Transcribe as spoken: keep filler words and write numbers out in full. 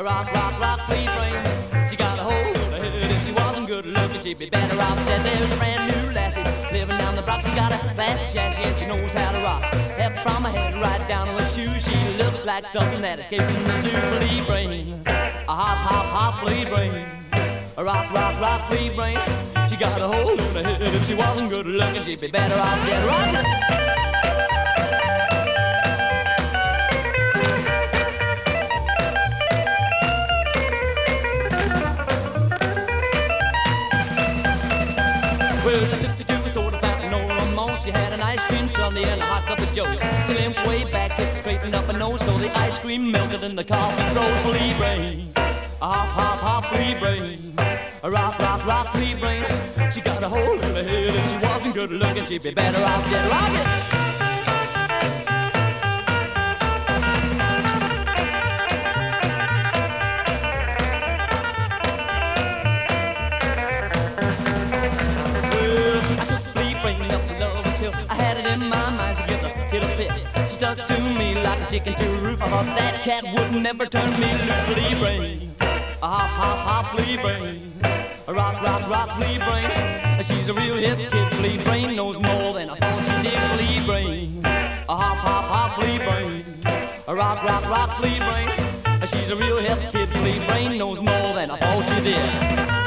rock, rock, rock, flea brain. She got a hole in her head. If she wasn't good looking, she'd be better off dead. There's a brand new lassie living down the block. She's got a fast chassis and she knows how to rock. Head from her head right down to her shoes. She looks like something that escaped from the zoo. Flea brain, a hop, hop, hop, flea brain. A rock, rock, rock, flea brain. She got a hole in her head. If she wasn't good looking, she'd be better off dead. Right? Well, I took her to a soda fountain over on Mons. She had an ice cream sundae and a hot cup of joe. She limped way back just to straighten up her nose, so the ice cream melted and the coffee froze. Flea brain, a hop, hop, hop, flea brain. A rock, rock, rock, flea brain. She got a hole in her head. If she wasn't good looking, she'd be better off dead. Rock it! I had it in my mind to get a hit a fit. She stuck to me like a chicken to a roof. I thought that cat would never turn me loose. Flea brain, a hop, hop, hop, flea brain. A rock, rock, rock, flea brain. She's a real hip kid. Flea brain knows more than I thought she did. Flea brain, a hop, hop, hop, flea brain. A rock, rock, rock, flea brain. She's a real hip kid. Flea brain knows more than I thought she did.